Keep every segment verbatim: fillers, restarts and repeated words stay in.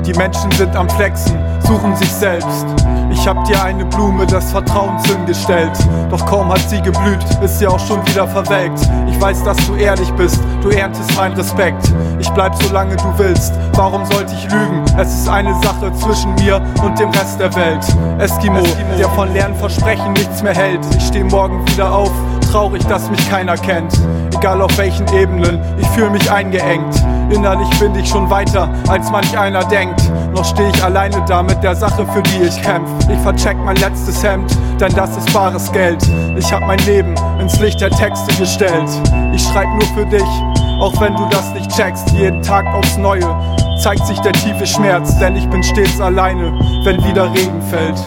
Die Menschen sind am Flexen, suchen sich selbst. Ich hab dir eine Blume des Vertrauens hingestellt, doch kaum hat sie geblüht, ist sie auch schon wieder verwelkt. Ich weiß, dass du ehrlich bist, du erntest meinen Respekt. Ich bleib solange du willst, warum sollte ich lügen? Es ist eine Sache zwischen mir und dem Rest der Welt. Eskimo, Eskimo, der von leeren Versprechen nichts mehr hält. Ich steh morgen wieder auf, traurig, dass mich keiner kennt. Egal auf welchen Ebenen, ich fühl mich eingeengt. Innerlich bin ich schon weiter, als manch einer denkt. Noch steh ich alleine da mit der Sache, für die ich kämpf. Ich vercheck mein letztes Hemd, denn das ist bares Geld. Ich hab mein Leben ins Licht der Texte gestellt. Ich schreib nur für dich, auch wenn du das nicht checkst. Jeden Tag aufs Neue zeigt sich der tiefe Schmerz, denn ich bin stets alleine, wenn wieder Regen fällt.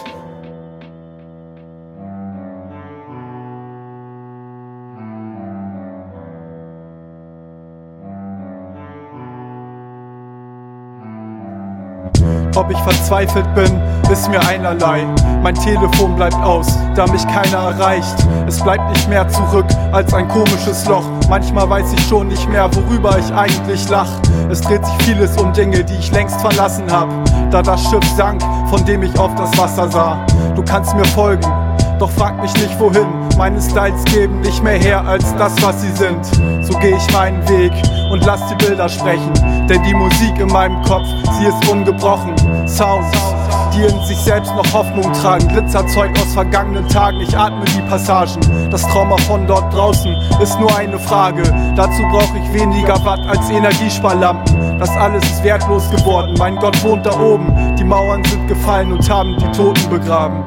Ob ich verzweifelt bin, ist mir einerlei. Mein Telefon bleibt aus, da mich keiner erreicht. Es bleibt nicht mehr zurück als ein komisches Loch. Manchmal weiß ich schon nicht mehr, worüber ich eigentlich lach. Es dreht sich vieles um Dinge, die ich längst verlassen hab, da das Schiff sank, von dem ich auf das Wasser sah. Du kannst mir folgen, doch frag mich nicht wohin. Meine Styles geben nicht mehr her als das, was sie sind. So geh ich meinen Weg und lass die Bilder sprechen, denn die Musik in meinem Kopf, sie ist ungebrochen. Sounds, die in sich selbst noch Hoffnung tragen, Glitzerzeug aus vergangenen Tagen, ich atme die Passagen. Das Trauma von dort draußen ist nur eine Frage, dazu brauche ich weniger Watt als Energiesparlampen. Das alles ist wertlos geworden, mein Gott wohnt da oben. Die Mauern sind gefallen und haben die Toten begraben.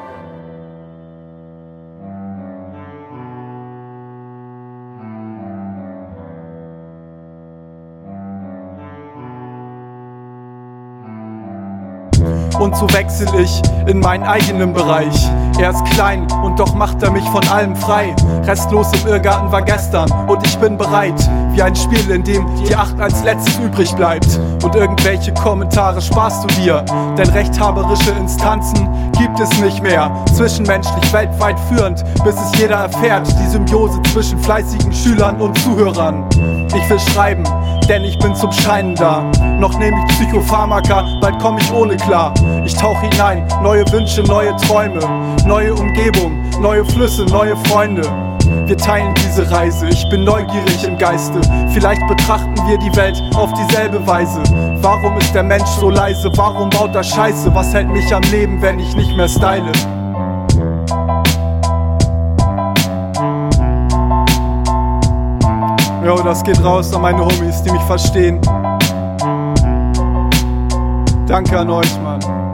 Und so wechsel ich in meinen eigenen Bereich. Er ist klein und doch macht er mich von allem frei. Restlos im Irrgarten war gestern und ich bin bereit. Wie ein Spiel, in dem die Acht als letztes übrig bleibt. Und irgendwelche Kommentare sparst du dir, denn rechthaberische Instanzen gibt es nicht mehr. Zwischenmenschlich weltweit führend, bis es jeder erfährt. Die Symbiose zwischen fleißigen Schülern und Zuhörern. Ich will schreiben, denn ich bin zum Scheinen da. Noch nehme ich Psychopharmaka, bald komm ich ohne klar. Ich tauch hinein, neue Wünsche, neue Träume, neue Umgebung, neue Flüsse, neue Freunde. Wir teilen diese Reise, ich bin neugierig im Geiste. Vielleicht betrachten wir die Welt auf dieselbe Weise. Warum ist der Mensch so leise? Warum baut er Scheiße? Was hält mich am Leben, wenn ich nicht mehr style? Jo, das geht raus an meine Homies, die mich verstehen. Danke an euch, Mann.